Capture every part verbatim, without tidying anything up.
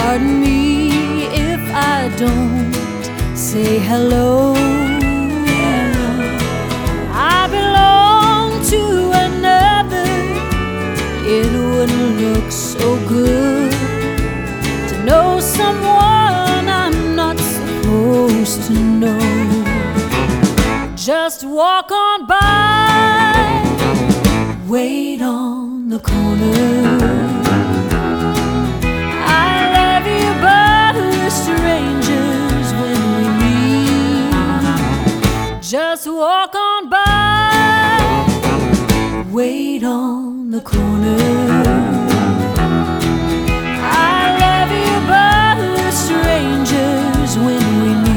Pardon me if I don't say hello. I belong to another. It wouldn't look so good to know someone I'm not supposed to know. Just walk on by, wait on the corner. I love you, but we're strangers when we meet. Just walk on by, wait on the corner. I love you, but we're strangers when we meet.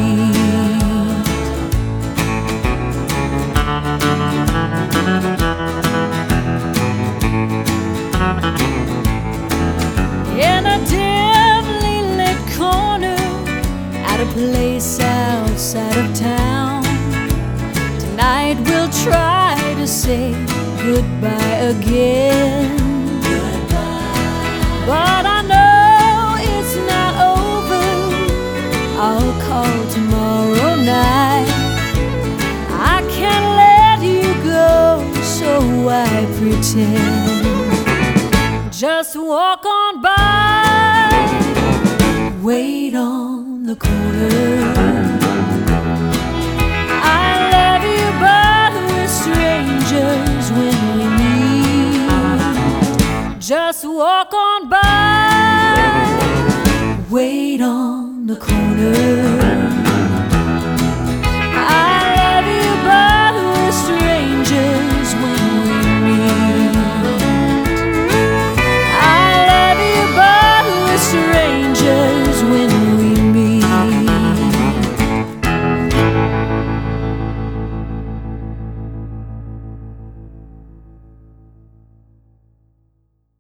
In a dimly lit corner at a place outside of town, tonight we'll try to say goodbye again. Goodbye. But I know it's not over. I'll call tomorrow night. I can't let you go, so I pretend. Just walk on by, wait on the corner.